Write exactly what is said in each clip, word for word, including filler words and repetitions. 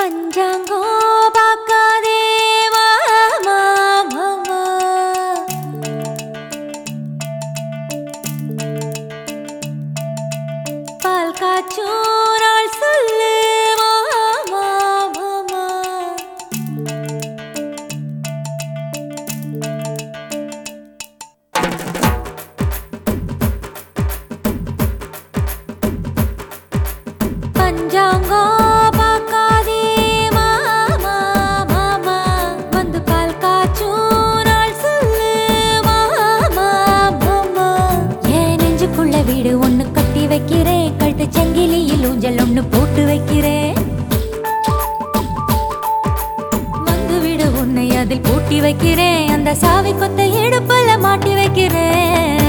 பஞ்சாங்கோ பார்க்காதே மாமா மாமா, பால் காய்ச்சும் நாள் சொல்லு மாமா மாமா. பஞ்சாங்கோ பார்க்காதே மாமா மாமா, வந்து பால் காய்ச்சும் நாள் சொல்லு மாமா மாமா. என் நெஞ்சுக்குள்ள வீடு ஒண்ணு கட்டி வைக்கிறேன், கழுத்து சங்கிலியில் ஊஞ்சல் ஒண்ணு போட்டு வைக்கிறேன். வந்து வீடு உன்னை அதில் பூட்டி வைக்கிறேன், அந்த சாவி கொத்த இடுப்புல மாட்டி வைக்கிறேன்.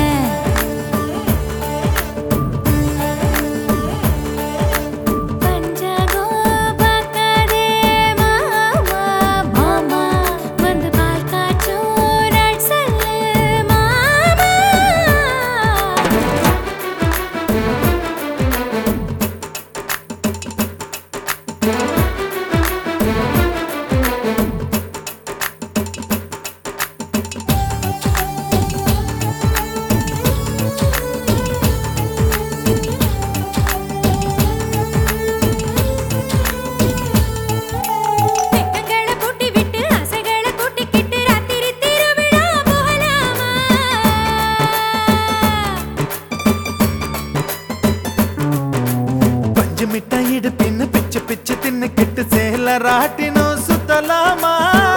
மிட்டாயிடு பின்னு பிச்சு பிச்சு தின்னு கிட்டு சேல ராட்டினோ சுத்தலாமா?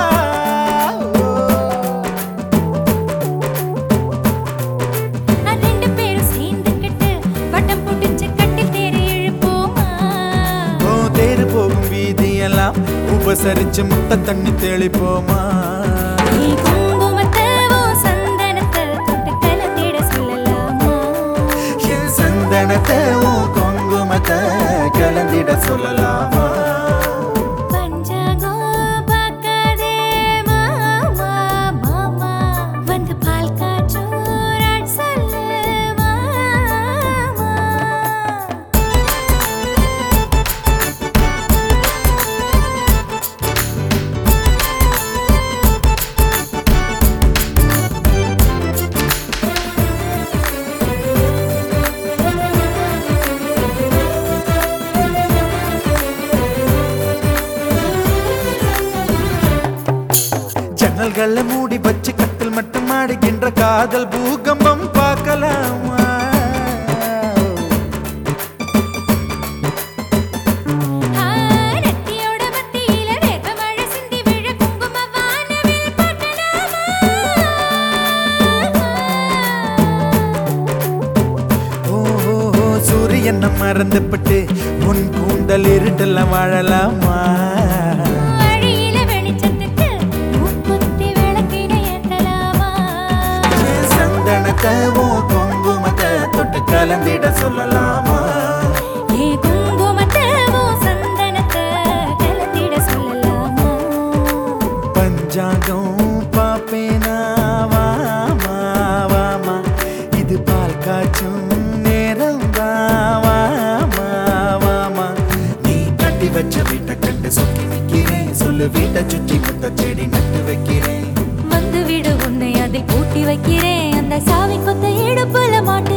ரெண்டு பேரும் சேர்ந்துக்கிட்டு வட்டம் புடிச்சு கட்டி தேரு இழுப்போமா? ஓ தேரு போகும் வீதியெல்லாம் உபசரிச்சு முட்டை தண்ணி தெளிப்போமா? சந்தனத்தை குங்குமத்தை கலந்திட சொல்லலாமா? பஞ்சாங்கோ பார்க்காதே மாமா மாமா, வந்து பால் காய்ச்சும் நாள் சொல்லு மாமா. ஜன்னல்கள மூடி வச்சு கட்டில் மட்டும் ஆடுகின்ற காதல் பூகம்பம் பார்க்கலாமா? சூரியனை மறந்துபட்டு உன் கூந்தல் இருட்டல வாழலாமா? குங்குமத்தை தொட்டு கலந்திட சொல்லலாமா? பஞ்சாங்கம் பாப்பேனா வாமா வாமா, இது பால் காய்ச்சும் நேரம் வாமா வாமா. நீ கட்டி வச்ச வீட்டை கண்டு சுத்தி வைக்கிறேன், சொல்லு வீட்டை சுற்றி முத்த செடி நட்டு வைக்கிறேன். வந்து வீடு உன்னை அதில் பூட்டி வைக்கிறேன், அந்த சாவி கொத்த இடுப்புல மாட்டி